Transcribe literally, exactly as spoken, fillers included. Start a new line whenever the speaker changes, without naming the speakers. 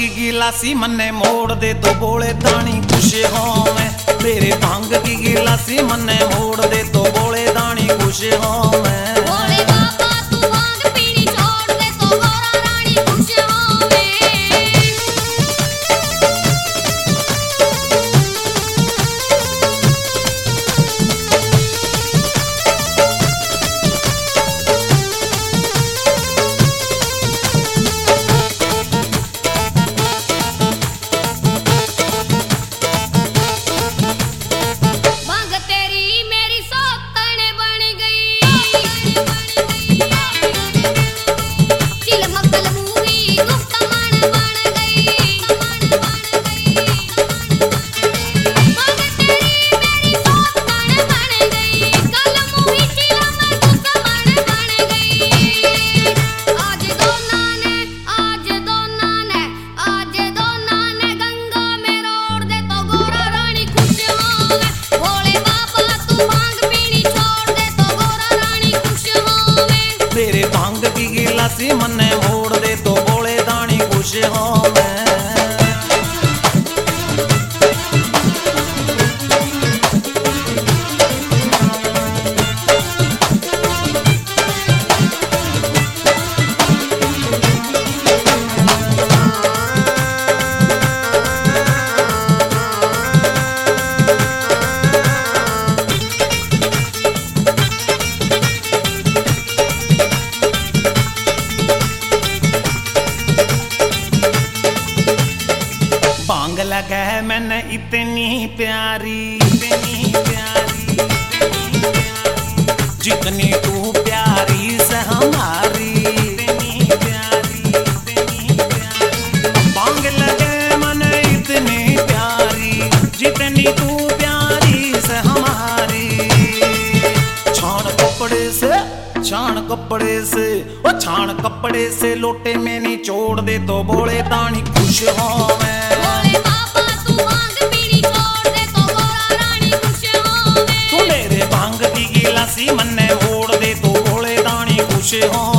की गिलासी मन्ने मोड़ दे तो बोले दानी खुश होवे। तेरे भांग की गिलासी मन्ने मोड़ दे तो बोले दानी खुश होवे। गिलासी मन्ने मोड़ दे तो बोले दानी खुश होवे। भांग लगे मैंने इतनी प्यारी इतनी प्यारी जितनी तू प्यारी से हमारी इतनी प्यारी इतनी प्यारी। भांग लगे मैंने इतनी प्यारी जितनी तू प्यारी से हमारी। छान कपड़े से छान कपड़े से ओ छान कपड़े से लोटे में निचोड़ दे तो बोले दानी खुश होवे। मन्ने मोड़ दे तो बोले दानी खुश हो।